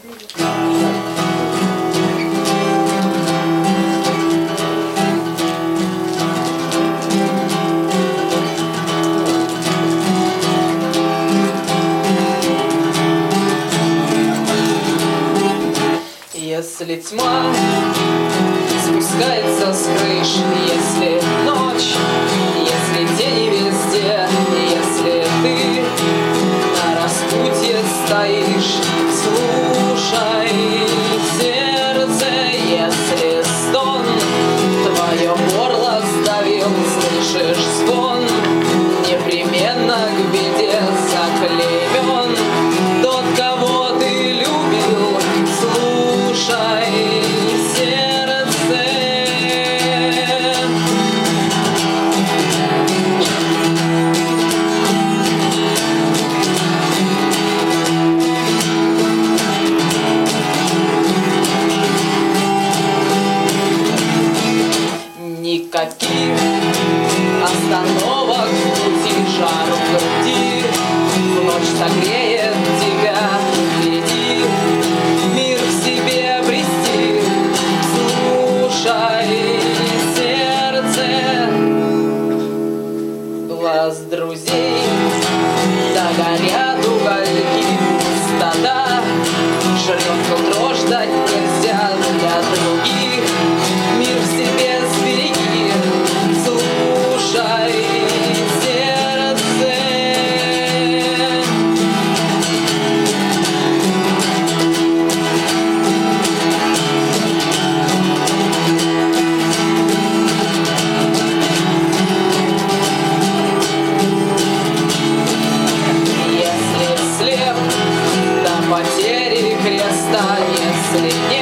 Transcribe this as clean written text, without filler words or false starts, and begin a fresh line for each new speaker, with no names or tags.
Если тьма спускается с крыш, если ночь, если день везде, если ты на распутье стоишь, слушай сердце, если стон твое горло сдавил, слышишь звон, непременно к беде заклеймен тот, кого ты любил, слушай сердце. Никаких остановок в пути, жар в груди, ночь согреет тебя, гляди, мир в себе обрести, слушай сердце. Глаз друзей догорят угольки, стада жрет нутро, ждать нельзя для других, мир в себе сбереги, слушай сердце. Если слеп до потери креста, если нет